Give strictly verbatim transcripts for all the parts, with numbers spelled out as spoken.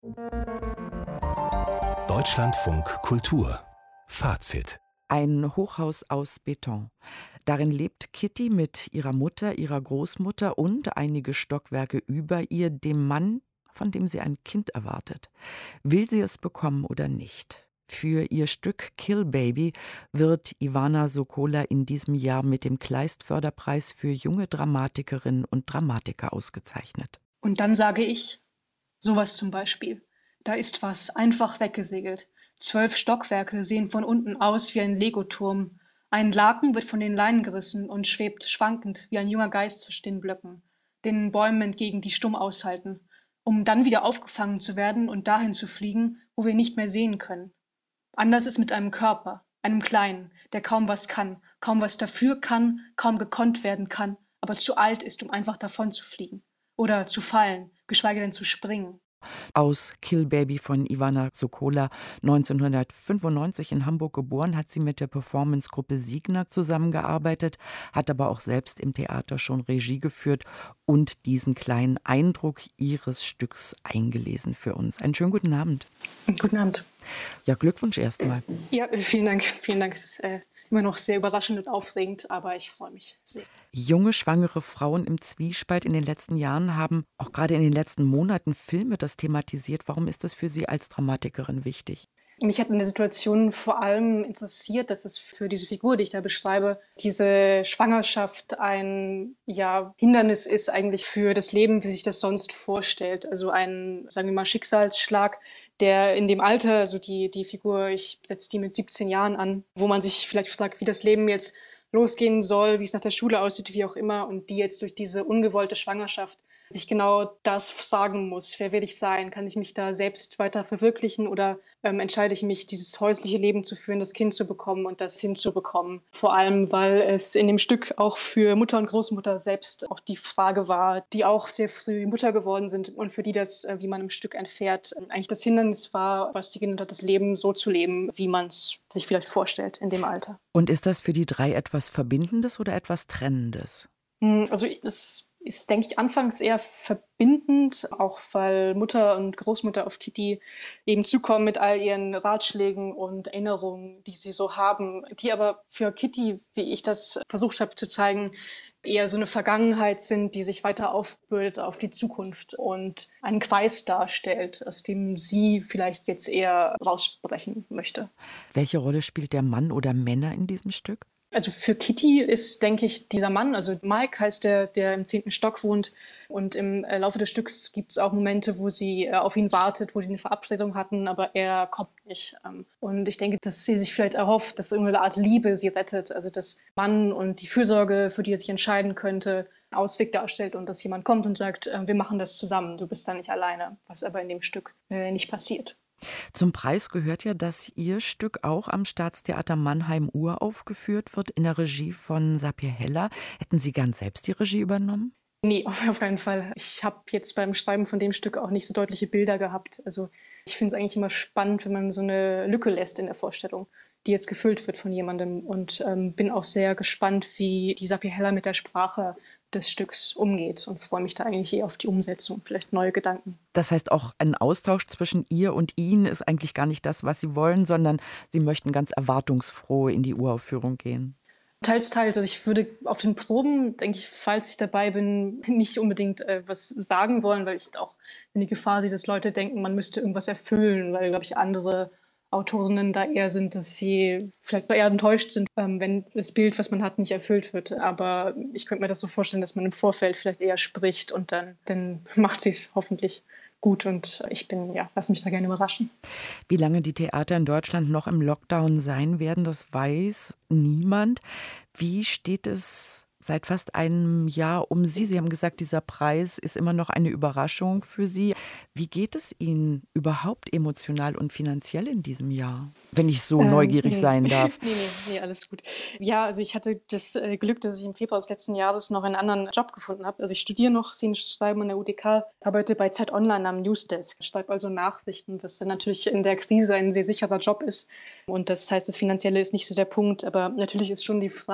Deutschlandfunk Kultur Fazit. Ein Hochhaus aus Beton. Darin lebt Kitty mit ihrer Mutter, ihrer Großmutter und einige Stockwerke über ihr, dem Mann, von dem sie ein Kind erwartet. Will sie es bekommen oder nicht? Für ihr Stück Kill Baby wird Ivana Sokola in diesem Jahr mit dem Kleist-Förderpreis für junge Dramatikerinnen und Dramatiker ausgezeichnet. Und dann sage ich, sowas zum Beispiel. Da ist was einfach weggesegelt. Zwölf Stockwerke sehen von unten aus wie ein Legoturm. Ein Laken wird von den Leinen gerissen und schwebt schwankend wie ein junger Geist zwischen den Blöcken, den Bäumen entgegen, die stumm aushalten, um dann wieder aufgefangen zu werden und dahin zu fliegen, wo wir nicht mehr sehen können. Anders ist mit einem Körper, einem Kleinen, der kaum was kann, kaum was dafür kann, kaum gekonnt werden kann, aber zu alt ist, um einfach davon zu fliegen oder zu fallen, geschweige denn zu springen. Aus Kill Baby von Ivana Sokola, neunzehnhundertfünfundneunzig in Hamburg geboren, hat sie mit der Performancegruppe Signa zusammengearbeitet, hat aber auch selbst im Theater schon Regie geführt und diesen kleinen Eindruck ihres Stücks eingelesen für uns. Einen schönen guten Abend. Guten Abend. Ja, Glückwunsch erstmal. Ja, vielen Dank. Vielen Dank. Es ist äh, immer noch sehr überraschend und aufregend, aber ich freue mich sehr. Junge, schwangere Frauen im Zwiespalt in den letzten Jahren haben auch gerade in den letzten Monaten Filme das thematisiert. Warum ist das für Sie als Dramatikerin wichtig? Mich hat in der Situation vor allem interessiert, dass es für diese Figur, die ich da beschreibe, diese Schwangerschaft ein ja, Hindernis ist eigentlich für das Leben, wie sich das sonst vorstellt. Also ein, sagen wir mal, Schicksalsschlag, der in dem Alter, also die, die Figur, ich setze die mit siebzehn Jahren an, wo man sich vielleicht fragt, wie das Leben jetzt losgehen soll, wie es nach der Schule aussieht, wie auch immer, und die jetzt durch diese ungewollte Schwangerschaft sich genau das fragen muss. Wer will ich sein? Kann ich mich da selbst weiter verwirklichen oder ähm, entscheide ich mich, dieses häusliche Leben zu führen, das Kind zu bekommen und das hinzubekommen? Vor allem, weil es in dem Stück auch für Mutter und Großmutter selbst auch die Frage war, die auch sehr früh Mutter geworden sind und für die das, äh, wie man im Stück erfährt, eigentlich das Hindernis war, was sie genannt hat, das Leben so zu leben, wie man es sich vielleicht vorstellt in dem Alter. Und ist das für die drei etwas Verbindendes oder etwas Trennendes? Also es ist, denke ich, anfangs eher verbindend, auch weil Mutter und Großmutter auf Kitty eben zukommen mit all ihren Ratschlägen und Erinnerungen, die sie so haben, die aber für Kitty, wie ich das versucht habe zu zeigen, eher so eine Vergangenheit sind, die sich weiter aufbürdet auf die Zukunft und einen Kreis darstellt, aus dem sie vielleicht jetzt eher rausbrechen möchte. Welche Rolle spielt der Mann oder Männer in diesem Stück? Also für Kitty ist, denke ich, dieser Mann, also Mike heißt der, der im zehnten Stock wohnt. Und im Laufe des Stücks gibt es auch Momente, wo sie auf ihn wartet, wo sie eine Verabredung hatten, aber er kommt nicht. Und ich denke, dass sie sich vielleicht erhofft, dass irgendeine Art Liebe sie rettet. Also dass Mann und die Fürsorge, für die er sich entscheiden könnte, einen Ausweg darstellt und dass jemand kommt und sagt, wir machen das zusammen, du bist da nicht alleine. Was aber in dem Stück nicht passiert. Zum Preis gehört ja, dass Ihr Stück auch am Staatstheater Mannheim uraufgeführt wird, in der Regie von Sapir Heller. Hätten Sie gern selbst die Regie übernommen? Nee, auf keinen Fall. Ich habe jetzt beim Schreiben von dem Stück auch nicht so deutliche Bilder gehabt. Also ich finde es eigentlich immer spannend, wenn man so eine Lücke lässt in der Vorstellung, die jetzt gefüllt wird von jemandem. Und ähm, bin auch sehr gespannt, wie die Sapir Heller mit der Sprache des Stücks umgeht und freue mich da eigentlich eher auf die Umsetzung, vielleicht neue Gedanken. Das heißt, auch ein Austausch zwischen ihr und Ihnen ist eigentlich gar nicht das, was Sie wollen, sondern Sie möchten ganz erwartungsfroh in die Uraufführung gehen. Teils, teils. Also ich würde auf den Proben, denke ich, falls ich dabei bin, nicht unbedingt äh, was sagen wollen, weil ich auch in die Gefahr sehe, dass Leute denken, man müsste irgendwas erfüllen, weil, glaube ich, andere Autorinnen da eher sind, dass sie vielleicht so eher enttäuscht sind, ähm, wenn das Bild, was man hat, nicht erfüllt wird. Aber ich könnte mir das so vorstellen, dass man im Vorfeld vielleicht eher spricht und dann, dann macht sie es hoffentlich gut. Und ich bin, ja, lass mich da gerne überraschen. Wie lange die Theater in Deutschland noch im Lockdown sein werden, das weiß niemand. Wie steht es seit fast einem Jahr um Sie? Sie haben gesagt, dieser Preis ist immer noch eine Überraschung für Sie. Wie geht es Ihnen überhaupt emotional und finanziell in diesem Jahr, wenn ich so ähm, neugierig nee. sein darf? nee, nee, nee, alles gut. Ja, also ich hatte das äh, Glück, dass ich im Februar des letzten Jahres noch einen anderen Job gefunden habe. Also ich studiere noch szenisches Schreiben an der U D K, arbeite bei Zeit Online am Newsdesk, schreibe also Nachrichten, was dann natürlich in der Krise ein sehr sicherer Job ist. Und das heißt, das Finanzielle ist nicht so der Punkt, aber natürlich ist schon die Frage,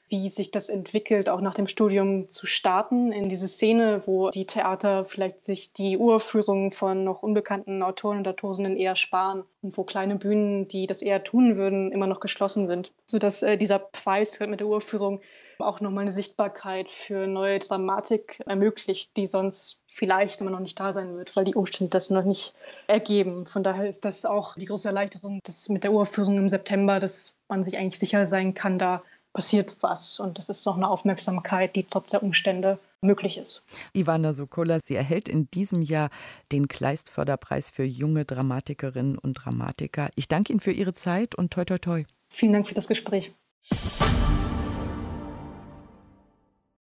wie sich das entwickelt, auch nach dem Studium zu starten in diese Szene, wo die Theater vielleicht sich die Uraufführungen von noch unbekannten Autoren und Autorinnen eher sparen und wo kleine Bühnen, die das eher tun würden, immer noch geschlossen sind. Sodass äh, dieser Preis mit der Uraufführung auch nochmal eine Sichtbarkeit für neue Dramatik ermöglicht, die sonst vielleicht immer noch nicht da sein wird, weil die Umstände das noch nicht ergeben. Von daher ist das auch die große Erleichterung, dass mit der Uraufführung im September, dass man sich eigentlich sicher sein kann, da passiert was. Und das ist noch eine Aufmerksamkeit, die trotz der Umstände möglich ist. Ivana Sokola, sie erhält in diesem Jahr den Kleist-Förderpreis für junge Dramatikerinnen und Dramatiker. Ich danke Ihnen für Ihre Zeit und toi toi toi. Vielen Dank für das Gespräch.